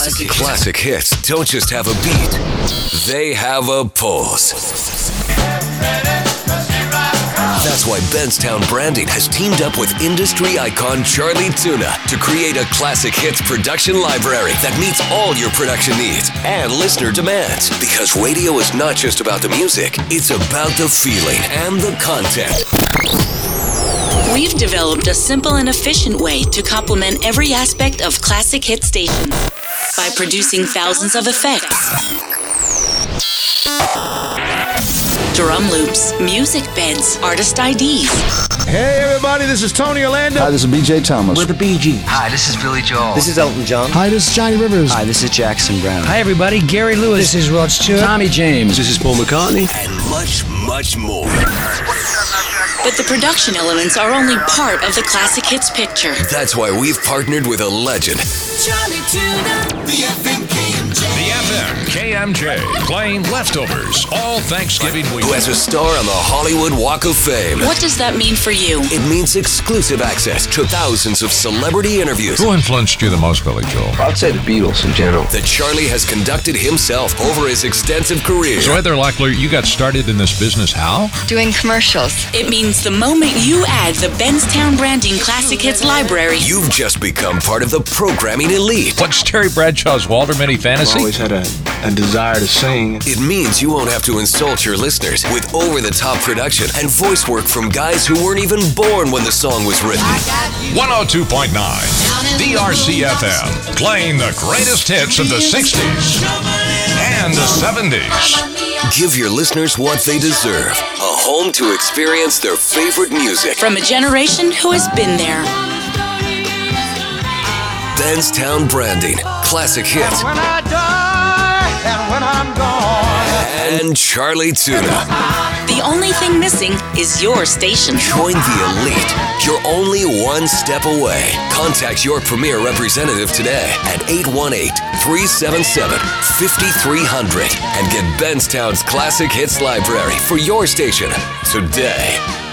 Classic hits don't just have a beat, they have a pulse. That's why Benstown Branding has teamed up with industry icon Charlie Tuna to create a classic hits production library that meets all your production needs and listener demands. Because radio is not just about the music, it's about the feeling and the content. We've developed a simple and efficient way to complement every aspect of classic hit station by producing thousands of effects, drum loops, music beds, artist IDs. Hey everybody, this is Tony Orlando. Hi, this is BJ Thomas. We're the Bee Gees. Hi, this is Billy Joel. This is Elton John. Hi, this is Johnny Rivers. Hi, this is Jackson Brown. Hi everybody, Gary Lewis. This is Rod Stewart. Tommy James. This is Paul McCartney. And much, much more. But the production elements are only part of the classic hits picture. That's why we've partnered with a legend. Charlie Tuna, the FM KMJ. The FM KMJ, playing Leftovers all Thanksgiving week. Who has a star on the Hollywood Walk of Fame. What does that mean for you? It means exclusive access to thousands of celebrity interviews. Who influenced you the most, Billy Joel? I'd say the Beatles in general. That Charlie has conducted himself over his extensive career. So Heather Locklear, you got started in this business how? Doing commercials. It means the moment you add the Benstown Branding Classic Hits Library, You've just become part of the programming elite. What's Terry Bradshaw's Walter Mitty I've fantasy? always had a desire to sing. It means you won't have to insult your listeners with over-the-top production and voice work from guys who weren't even born when the song was written. 102.9 DRC-FM, playing the greatest hits of the 60s and the 70s. Give your listeners what they deserve. A home to experience their favorite music. from a generation who has been there. Benstown Branding, classic hits, When I die and when I'm gone. and Charlie Tuna. The only thing missing is your station. Join the elite. You're only one step away. Contact your premier representative today at 818-377-5300 and get Benstown's Classic Hits Library for your station today.